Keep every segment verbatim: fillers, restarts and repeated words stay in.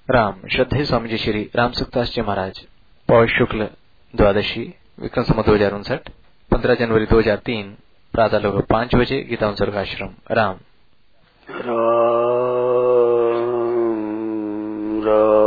राम। श्रद्धेय स्वामी जी श्री राम सुखदास जी महाराज। पौष शुक्ल द्वादशी विक्रम संवत दो हजार उनसठ पंद्रह जनवरी दो हजार तीन प्रातः लगभग पांच बजे गीता उत्सर्गाश्रम राम। राम राम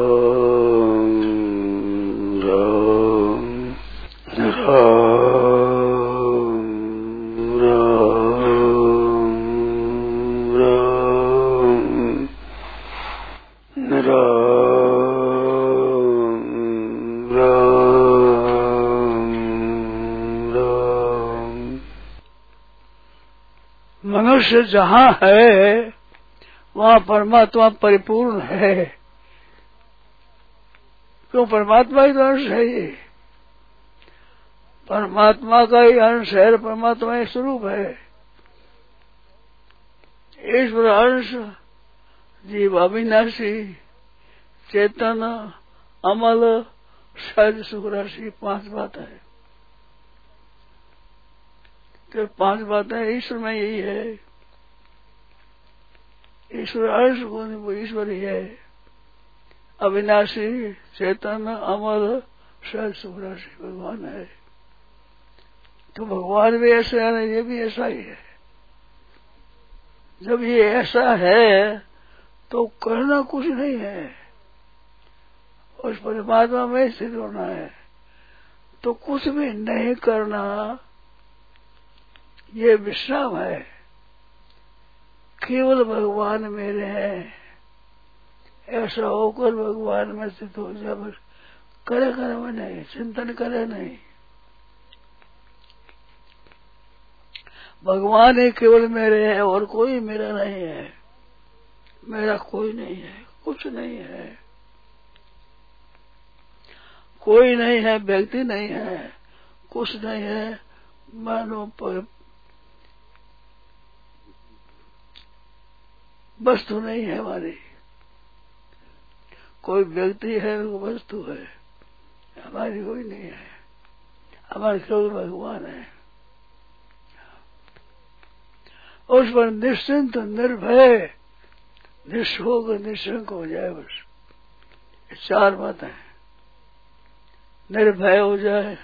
मनुष्य जहाँ है वहाँ परमात्मा परिपूर्ण है। क्यों? परमात्मा ही तो अंश है। ये परमात्मा का ही अंश है, परमात्मा ही स्वरूप है। ईश्वर अंश, जीव अविनाशी, चेतन, अमल, सहज सुख राशि, पांच बात है। तो पांच बातें ईश्वर में यही है। ईश्वर अंश कौन? वो ईश्वर ही है। अविनाशी, चेतन, अमल, सहज सुख राशि भगवान है। तो भगवान भी ऐसे है, ये भी ऐसा ही है। जब ये ऐसा है तो करना कुछ नहीं है, उस परमात्मा में स्थित होना है। तो कुछ भी नहीं करना ये विश्राम है। केवल भगवान मेरे हैं ऐसा होकर भगवान में स्थित हो जाए। बस करे कर्म नहीं, चिंतन करे नहीं। भगवान ही केवल मेरे है और कोई मेरा नहीं है। मेरा कोई नहीं है, कुछ नहीं है, कोई नहीं है, व्यक्ति नहीं है, कुछ नहीं है। मानो वस्तु नहीं है हमारी। कोई व्यक्ति है, वो वस्तु है, हमारी कोई नहीं है। हमारे केवल भगवान है। उस पर निश्चिंत, निर्भय, निशोक, निशंक हो जाए। बस चार बातें। निर्भय हो जाए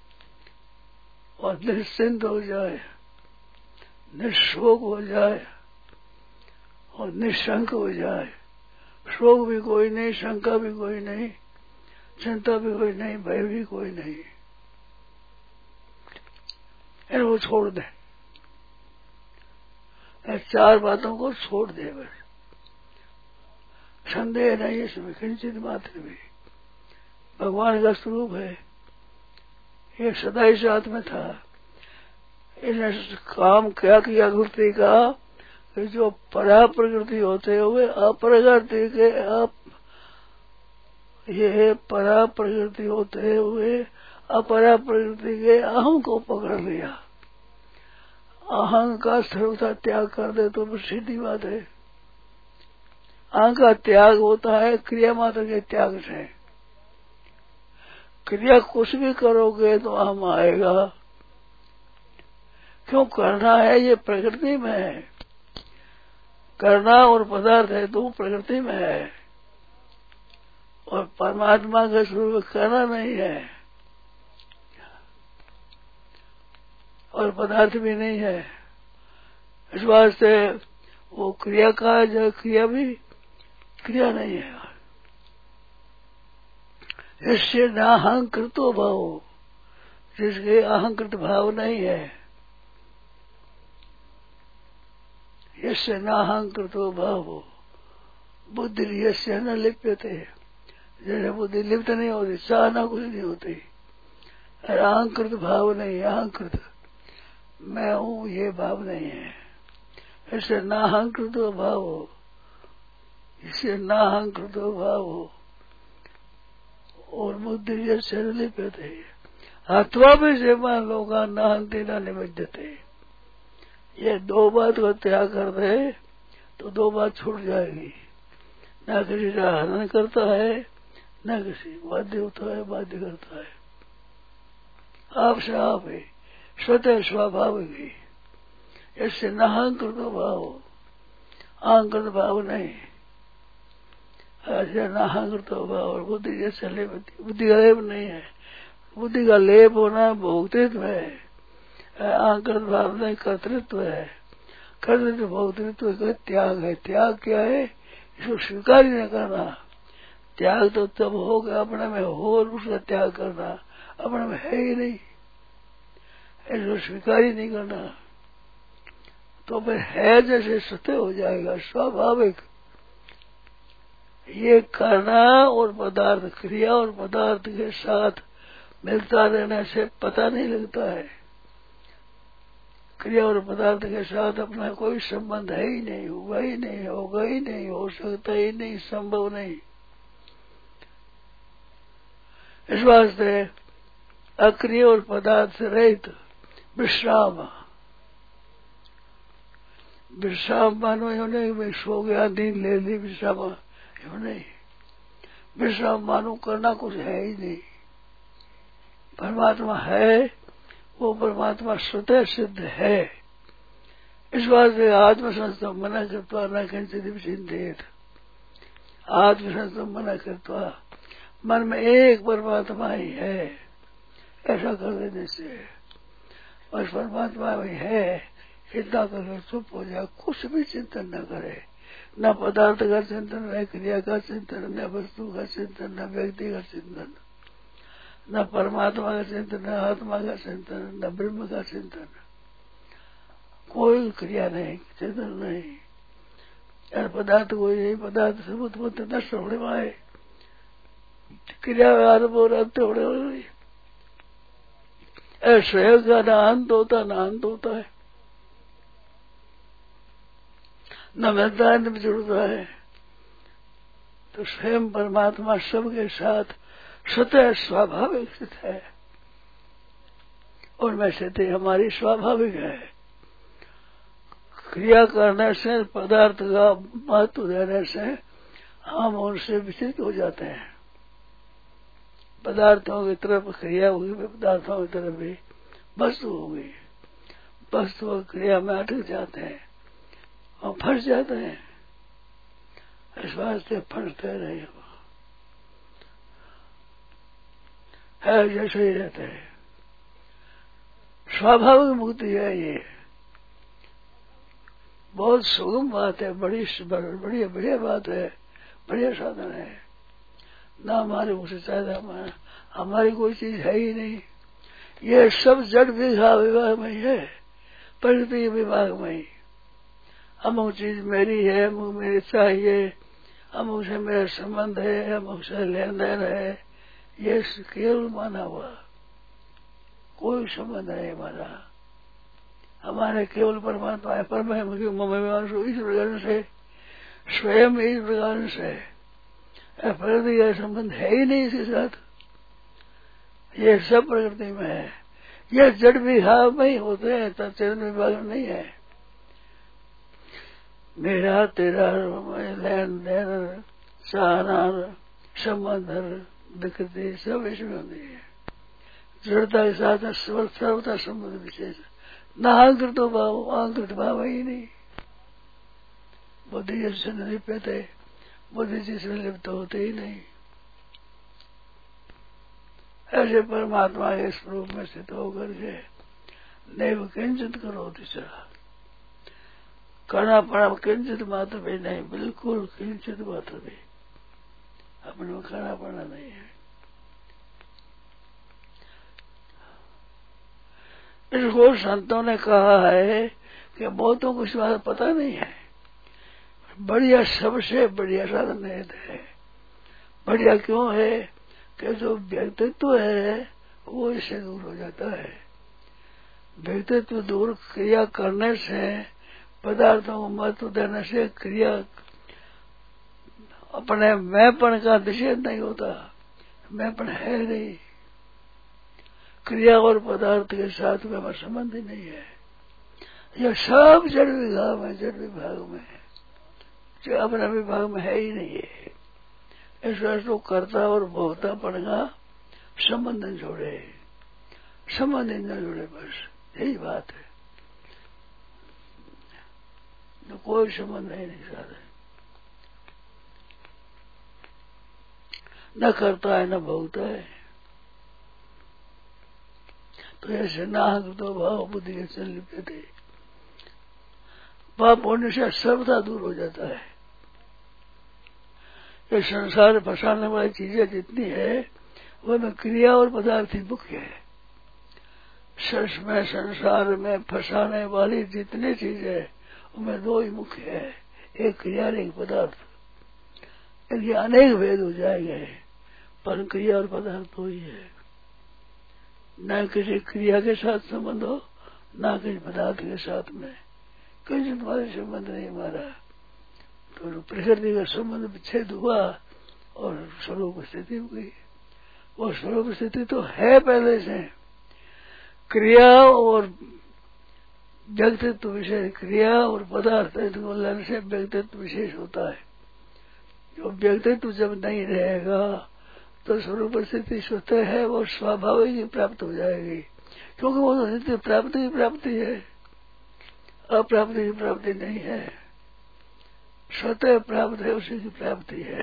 और निश्चिंत हो जाए, निशोक हो जाए और निशंक हो जाए। शोक भी कोई नहीं, शंका भी कोई नहीं, चिंता भी कोई नहीं, भय भी कोई नहीं। इनको छोड़ दे। चार बातों को छोड़ दे। बस संदेह नहीं इसमें किंचित मात्र भी। भगवान का स्वरूप है। ये सदा ही साथ में था। इसने काम क्या किया कृति का, जो परा प्रकृति होते हुए अप्रकृति के अप ये परा प्रकृति होते हुए अपरा प्रकृति के अहम को पकड़ लिया। अहं का सर्वथा त्याग कर दे तो सीधी बात है। अहं का त्याग होता है क्रिया मात्र के त्याग से। क्रिया कुछ भी करोगे तो अहम आएगा। क्यों करना है? ये प्रकृति में है। करना और पदार्थ है तो प्रकृति में है, और परमात्मा का स्वरूप करना नहीं है और पदार्थ भी नहीं है। इस वास्ते वो क्रिया का जो क्रिया भी क्रिया नहीं है। इससे नाहंकृतो भाव, जिसके अहंकृत भाव नहीं है, यस्य नाहंकृतो भावो बुद्धि यस्य न लिप्यते। जैसे बुद्धि लिप्त नहीं होती, चाहना कुछ नहीं होती। और अहंकृत भाव नहीं, अहंकृत मैं हूँ ये भाव नहीं है। इससे नाहंकृतो भावो, इससे नाहंकृतो भावो और बुद्धि यस्य न लिप्यते। अथवा भी से मान लोग नाहंति न निबद्धते। ये दो बात को त्याग कर दे तो दो बात छूट जाएगी। न किसी का हनन करता है, न किसी बाध्य होता है, बाध्य करता है। आपसे आप है, स्वतः स्वाभाविक ही। इससे न अहंकृत भाव, अहंकृत भाव नहीं। ऐसे नाहंकृत होगा और बुद्धि जैसे लेप, बुद्धि का लेप नहीं है। बुद्धि का लेप होना भोक्तृत्व है, अहंकृत भाव नहीं कर्तृत्व है। कर्तृत्व भोक्तृत्व का त्याग है। त्याग क्या है? इसको स्वीकार ही नहीं करना। त्याग तो तब होगा अपने में हो और उसका त्याग करना अपने में है ही नहीं, इसको स्वीकार ही नहीं करना। तो फिर है जैसे सत्य हो जाएगा, स्वाभाविक। ये करना और पदार्थ, क्रिया और पदार्थ के साथ मिलता रहने से पता नहीं लगता है। क्रिया और पदार्थ के साथ अपना कोई संबंध है ही नहीं, हुआ ही नहीं, होगा ही नहीं, हो सकता ही नहीं, संभव नहीं। इस वास्ते अक्रिय और पदार्थ से रहित विश्राम, विश्राम मानो यो नहीं मैं सो गया, नींद ले ली, विश्राम यो नहीं। विश्राम मानो करना कुछ है ही नहीं। परमात्मा है, वो परमात्मा स्वतः सिद्ध है। इस बात से आत्मसंस्थम मना करता न किंचित विचिंतित। आत्मसंस्थम मना करता, मन में एक परमात्मा ही है, ऐसा कर देने से बस परमात्मा ही है, इतना कर चुप हो जाए, कुछ भी चिंतन न करे। न पदार्थ का चिंतन, न क्रिया का चिंतन, न वस्तु का चिंतन, न व्यक्ति का चिंतन, न परमात्मा का चिंतन, न आत्मा का चिंतन, न ब्रह्म का चिंतन। कोई क्रिया नहीं, चिंतन नहीं, यार पदार्थ कोई नहीं। पदार्थ सब उत्पत्ति नष्ट होने वाले, क्रिया आरंभ और अंत होने वाली। स्वयं का न अंत होता न अंत होता है, न मिलता है न जुड़ता है। तो स्वयं परमात्मा सबके साथ स्वतः स्वाभाविक स्थित है, और में स्थिति हमारी स्वाभाविक है। क्रिया करने से, पदार्थ का महत्व देने से हम उनसे विचलित हो जाते हैं। पदार्थों की तरफ क्रिया होगी, पदार्थों की तरफ भी वस्तु होगी। वस्तु और क्रिया में अटक जाते हैं और फंस जाते हैं। इस वास्ते फंसते रहे है जैसे ही रहते हैं। स्वाभाविक मुक्ति है ये, बहुत सुगम बात है, बड़ी बढ़िया बढ़िया बात है, बढ़िया साधन है। ना हमारे उसे चाहे हमारी कोई चीज है ही नहीं। ये सब जड़ विभाग विभाग में ही है, प्रकृति विभाग में ही। अमुक चीज मेरी है, अमुक मेरी चाहिए, अमुक से मेरा संबंध है, अमुक से लेन देन है, ये केवल माना हुआ, कोई संबंध नहीं हमारा। हमारे केवल परमात्मा है, परम इस प्रकार से, स्वयं इस प्रकार से प्रकृति का संबंध है ही नहीं इसके साथ। ये सब प्रकृति में है, ये जड़ विभाग में ही होते हैं, चेतन विभाग में नहीं है। मेरा तेरा लेन देन चाहना संबंध विकृति सब इसमें होती है। जड़ता के साथ सर्वथा संबंध विशेष, न अहंकृत भाव, अहंकृत भाव ही नहीं। बुद्धि जिससे नहीं लिपते, बुद्धि जिसमें लिप्त होते ही नहीं। ऐसे परमात्मा के स्वरूप में स्थित होकर के नैव किंचित करो दिशा, करना पड़ा किंचित मात्र भी नहीं, बिल्कुल किंचित मात्र भी अपने में करना पड़ा नहीं है। इसको संतों ने कहा है कि बहुतों को इस बात पता नहीं है। बढ़िया, सबसे बढ़िया साधन है। बढ़िया क्यों है कि जो व्यक्तित्व है वो इससे दूर हो जाता है। व्यक्तित्व दूर क्रिया करने से, पदार्थों को महत्व देने से क्रिया अपने मैंपन का निषेध नहीं होता। मैंपन है नहीं, क्रिया और पदार्थ के साथ में हमारा संबंध ही नहीं है। यह सब जड़ विभाग में, जड़ विभाग में है, जो अपने विभाग में है ही नहीं है। इस वजह से कर्ता और भोक्तापन का संबंध न जोड़े, संबंध न जोड़े, बस यही बात है। तो कोई संबंध नहीं नहीं साथ है। न करता है न भोगता है। तो ऐसे नाहक तो भाव बुद्धि ऐसे लिप्यते, पाप होने से सर्वथा दूर हो जाता है। ये संसार फंसाने वाली चीजें जितनी है वह में क्रिया और पदार्थ ही मुख्य है। सर्स में संसार में फंसाने वाली जितनी चीजें है उनमें दो ही मुख्य है, एक क्रिया और एक पदार्थ। इनके अनेक भेद हो जाएंगे पर क्रिया और पदार्थ दो ही है। न किसी क्रिया के साथ संबंध हो न किसी पदार्थ के साथ में किसी तुम्हारे संबंध नहीं हमारा। तो प्रकृति का संबंध विच्छेद हुआ और स्वरूप स्थिति हो गई। वो स्वरूप स्थिति तो है पहले से। क्रिया और व्यक्तित्व विशेष, क्रिया और पदार्थ मिलन से व्यक्तित्व विशेष होता है। जो व्यक्तित्व जब नहीं रहेगा तो स्वरूप स्थिति स्वतः है, वो स्वाभाविक ही प्राप्त हो जाएगी, क्योंकि वो तो नित्य प्राप्ति ही प्राप्ति है, अप्राप्ति की प्राप्ति नहीं है। स्वतः प्राप्त है, उसी की प्राप्ति है।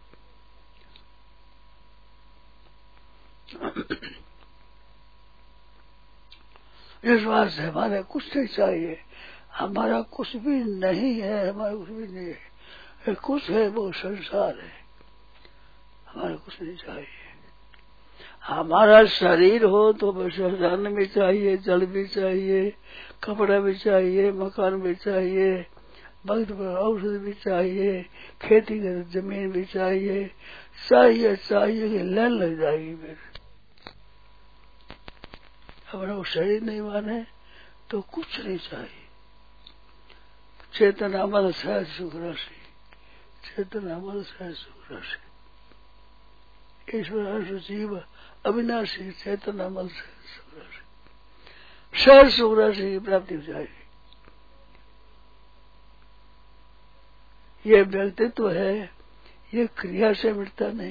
इस बात से हमारे कुछ नहीं चाहिए, हमारा कुछ भी नहीं है, हमारा कुछ भी नहीं है। कुछ है वो संसार है, हमारा कुछ नहीं चाहिए। हमारा शरीर हो तो बस अन्न भी चाहिए, जल भी चाहिए, कपड़ा भी चाहिए, मकान भी चाहिए, वक्त पर औषध भी चाहिए, खेती की जमीन भी चाहिए, चाहिए चाहिए कि लाइन लग जाएगी। फिर हमारा वो शरीर नहीं माने तो कुछ नहीं चाहिए। चेतन अमल सहज सुख राशि, चेतन अमल सहज सुख राशि, ईश्वर जीव अविनाशी चेतन अमल सहज सुख राशि, सहज सुख राशि की प्राप्ति हो जाएगी। ये व्यक्तित्व है, ये क्रिया से मिटता नहीं।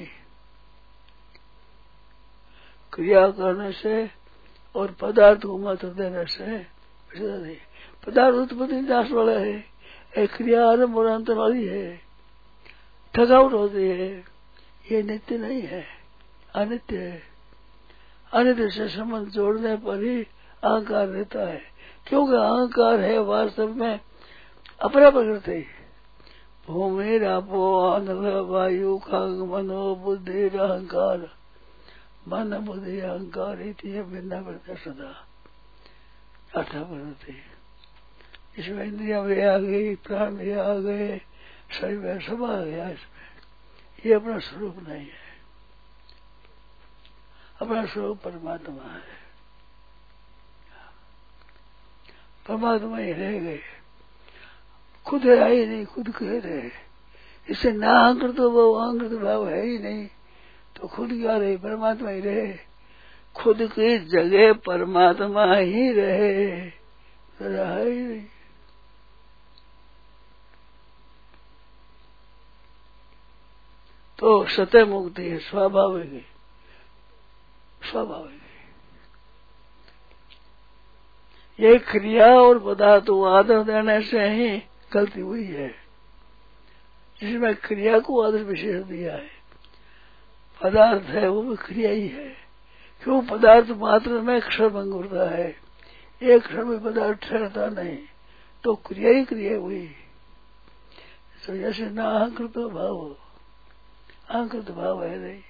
क्रिया करने से और पदार्थ को महत्व देने से मिटता नहीं। पदार्थ उत्पत्ति नाश वाला है, एक क्रिया आरंभ और अंत वाली है, थकावट होती है, ये नित्य नहीं है, अनित्य है। अनित्य से संबंध जोड़ने पर ही अहंकार रहता है, क्योंकि अहंकार है वास्तव में अपरा प्रकृति। भूमि रापो अनल वायु खाग मनो बुद्धि अहंकार, मन बुद्धि अहंकार भिन्ना करता सदा अठा प्रकृति। इसमें इंद्रिया भी आ गई, प्राण भी आ गए, शरीर में सब आ गया। इसमें ये अपना स्वरूप नहीं है, अपना स्वरूप परमात्मा है। परमात्मा ही रह गए, खुद है ही नहीं, खुद कह रहे। इससे ना अहंकृत भाव, अहंकृत भाव है ही नहीं तो खुद क्या रहे, परमात्मा ही रहे। खुद की जगह परमात्मा ही रहे, रहा ही नहीं। तो सत्य मुक्ति है, स्वाभाविक है, स्वाभाविक है। ये क्रिया और पदार्थ को आदर देने से ही गलती हुई है, जिसमें क्रिया को आदर विशेष दिया है। पदार्थ है वो भी क्रिया ही है, क्यों पदार्थ मात्र में क्षण भंग होता है, एक क्षण में पदार्थ ठहरता नहीं, तो क्रिया ही क्रिया हुई। तो जैसे ना अहंकृत भाव हो, अहंकृत भाव है नहीं।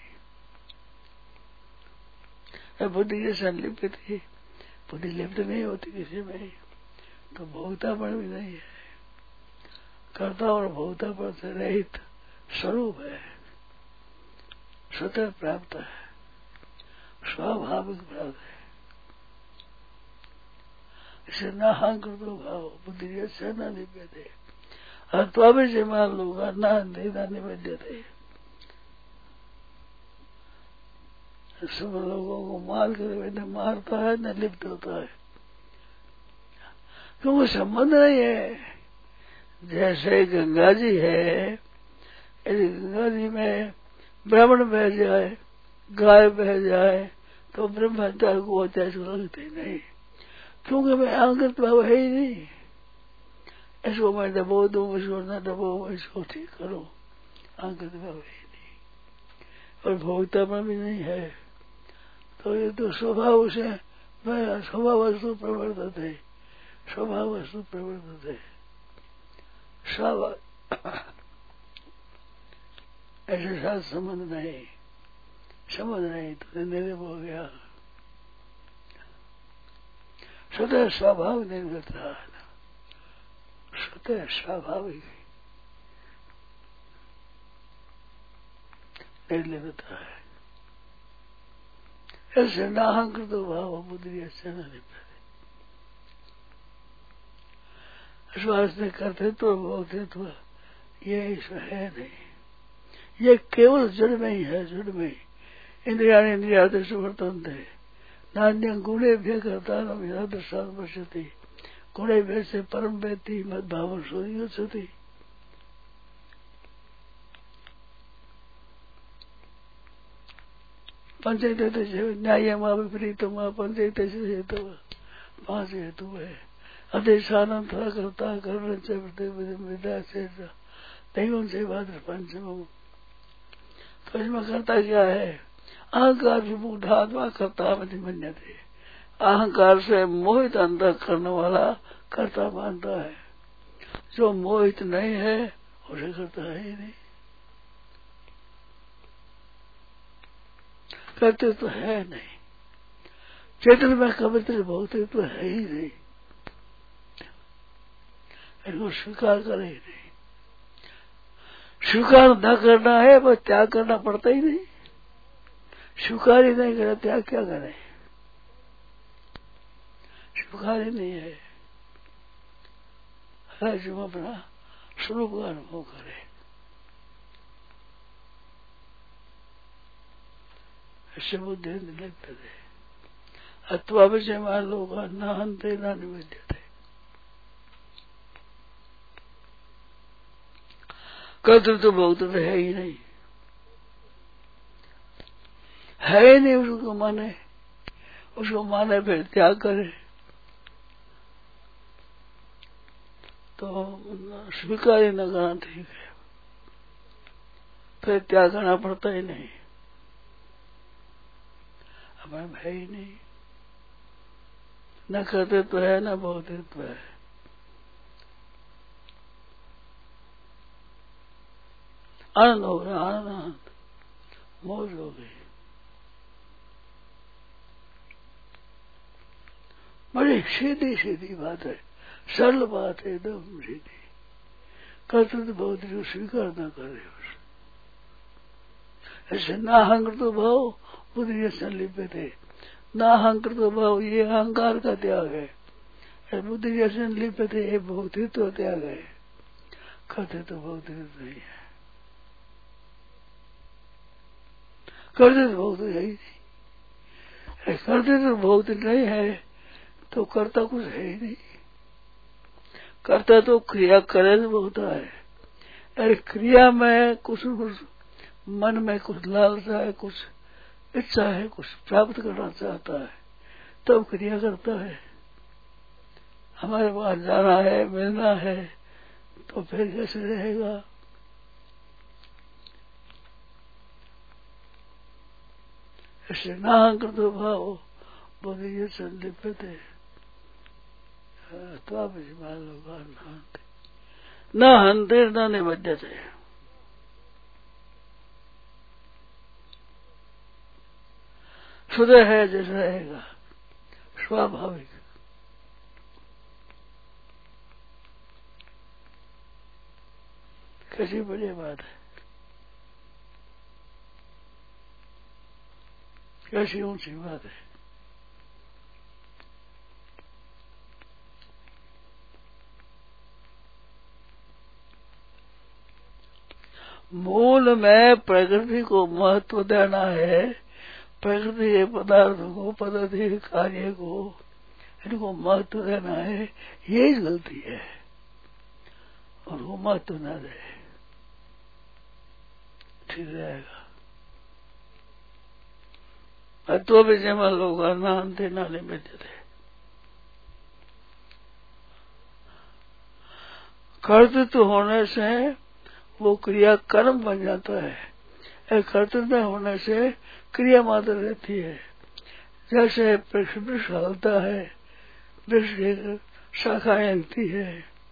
बुद्धि जैसे लिप्त थी, बुद्धि लिप्त नहीं होती किसी में, तो भोक्तापन भी नहीं है, कर्ता और भोक्तापन से रहित स्वरूप है, स्वतः प्राप्त है, स्वाभाविक प्राप्त है। इसे न अहंकृत भाव बुद्धि जैसे न लिप्यते अथवा भी से मान लोग न निवेद्यते। सब लोगों को मार कर न मारता है न लिप्त होता है, क्योंकि संबंध नहीं है। जैसे गंगा जी है, यदि गंगा जी में ब्राह्मण बह जाए, गाय बह जाए तो ब्रह्महत्या को होता लगते नहीं, क्योंकि मैं अहंकृत भाव है ही नहीं। इसको मैं दबो दूं, इसको न दबो, इसको ठीक करो, अहंकृत भाव है ही नहीं। और भोक्ता में भी नहीं है, तो ये तो स्वभाव से स्वभाव वस्तु प्रवर्तित है, स्वभाव वस्तु प्रवर्तित है। ऐसे साथ संबंध नहीं, संबंध नहीं तो निर्भर हो गया। स्वतः स्वाभाविक निर्भरता, स्वतः स्वाभाविक निर्लिप्तता है। ऐसे नाहंकृत भाव बुद्धि ऐसे न लिप्त। श्वास ने कर्तृत्व भोक्तृत्व ये ईश्वर है नहीं, ये केवल जड़ में ही है, जड़ में ही। इंद्रिया इंद्रियादेश वर्तन्ते नान्य गुणे भ्य करता नदर्शात पश्यति गुणे भ्य से परम व्यक्ति मद भाव सूर्योत्सति। पंचायत न्याय विपरीत पंचायत हेतु पांच हेतु है। अदेशानंद करता कर्ण विदा से दैवम से भाद्र पंचम। तो इसमें करता क्या है? अहंकार विमुग्धात्मा करता मन्य थे। अहंकार से मोहित अंतर करने वाला करता मानता है, जो मोहित नहीं है उसे करता है ही नहीं, करते तो है नहीं। चेतन में कवित्र भोगते तो है ही नहीं, इनको स्वीकार करे ही नहीं। स्वीकार न करना है बस त्याग करना पड़ता ही नहीं। स्वीकार ही नहीं करे त्याग क्या करे? स्वीकार ही नहीं है, है जो अपना स्वरूप का अनुभव करे। ऐसे बुद्धि लगते थे अथवा विषय मान लोग न हंते न निवेद्य थे। कर्तृत्व भोक्त तो है ही नहीं, है ही नहीं। उसको माने, उसको माने फिर त्याग करे तो स्वीकार ही न करना ठीक है, फिर त्याग करना पड़ता ही नहीं। हमें है ही नहीं, न कर्तृत्व है न भोक्तृत्व है। आनंद हो गया, आनंद आनंद मौज हो गई। बड़ी सीधी सीधी बात है, सरल बात है, एकदम सीधी। कर्तृत्व भोक्तृत्व स्वीकार न करे। ऐसे नाहंकृत भाव बुद्धि संलिप्त है। नाहंकृत भाव ये अहंकार का त्याग है, बुद्धि जैसे लिप्त है ये भोक्तृत्व त्याग है। कर्तृत्व भोक्तृत्व नहीं है, कर्तृत्व भोक्त है ही नहीं। कर्तृत्व भोक्त नहीं है तो कर्ता कुछ है ही नहीं। कर्ता तो क्रिया करे तो होता है, अरे क्रिया में कुछ कुछ मन में कुछ लालसा है, कुछ इच्छा है, कुछ प्राप्त करना चाहता है, तब क्रिया करता है। हमारे पास जाना है, मिलना है, तो फिर कैसे रहेगा? ऐसे नाहंकृत भाव बुद्धि संलिप्त है। तो आप न हंते न निबद्धते। शुद्ध है जैसा रहेगा, स्वाभाविक। कैसी बड़ी बात है, कैसी ऊंची बात है। मूल में प्रकृति को महत्व देना है, प्रकृति के पदार्थ को, पदार्थ कार्य को, इनको महत्व देना है, यही गलती है। और वो महत्व न दे, ठीक रहेगा। तो भी जमा लोग नानते नाले में थे। कर्तृत्व होने से वो क्रिया कर्म बन जाता है, कर्तव्य न होने से क्रिया मात्र रहती है। जैसे वृक्ष हलता है, वृक्ष की शाखाएं हिलती है,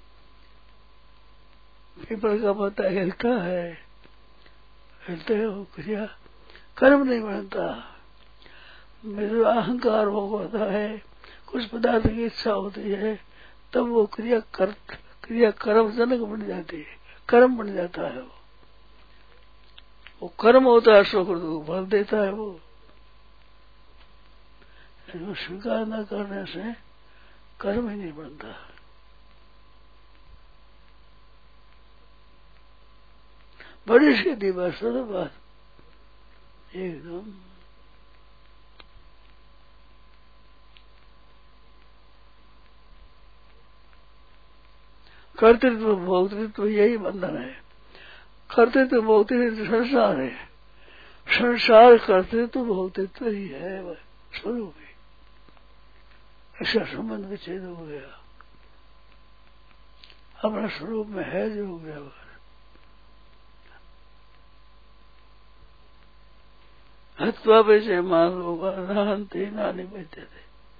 पीपल का पत्ता हिलता है, हिलते है वो क्रिया, कर्म नहीं बनता। मेरे अहंकार भोग होता है, कुछ पदार्थ की इच्छा होती है, तब वो क्रिया कर क्रिया कर्म जनक बन जाती है, कर्म बन जाता है। वो वो कर्म होता है, सुकृत को फल देता है। वो स्वीकार न करने से कर्म ही नहीं बनता। बड़ी सीधी बात, सरल बात एकदम। कर्तृत्व भोक्तृत्व यही बंधन है। कर्तृत्व भोक्तृत्व संसार है, संसार कर्तृत्व भोक्तृत्व ही है, वह स्वरूप है। ऐसा संबंध विच्छेद हो गया, अपना स्वरूप में है जो हो गया। वह हत्वा वैसे मान लोग नानते नानी बचते थे।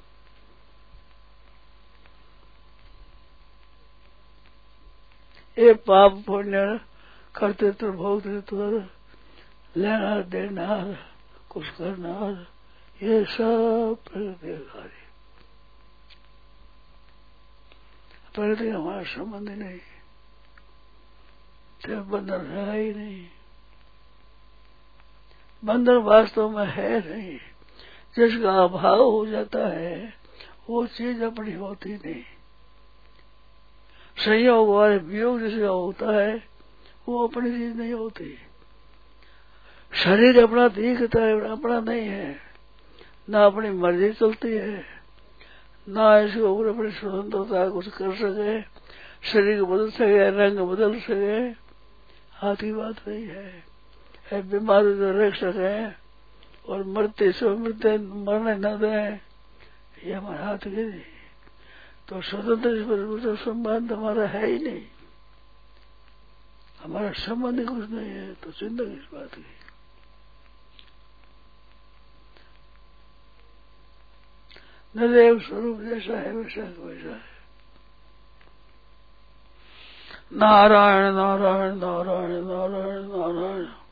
ये पाप पुण्य कर्तृत्व भोक्तृत्व लेना देना कुछ करना, ये सब प्रकृति का कार्य। प्रकृति हमारा संबंध ही नहीं, तो बंधन है ही नहीं। बंधन वास्तव में है नहीं। जिसका अभाव हो जाता है वो चीज अपनी होती नहीं। संयोग वाले वियोग जिसका होता है वो अपनी चीज नहीं होती। शरीर अपना दिखता है, अपना नहीं है, ना अपनी मर्जी चलती है, ना इसके ऊपर अपनी स्वतंत्रता कुछ कर सके, शरीर बदल सके, रंग बदल सके, हाथ की बात नहीं है। है बीमारी तो रख सके और मरते सो मरते मरने न दें, ये हमारे हाथ के नहीं। तो स्वतंत्र संबंध हमारा है ही नहीं, हमारा संबंध ही कुछ नहीं है। तो चिंता किस बात की। नदेव स्वरूप जैसा है वैसा वैसा है। नारायण नारायण नारायण नारायण नारायण।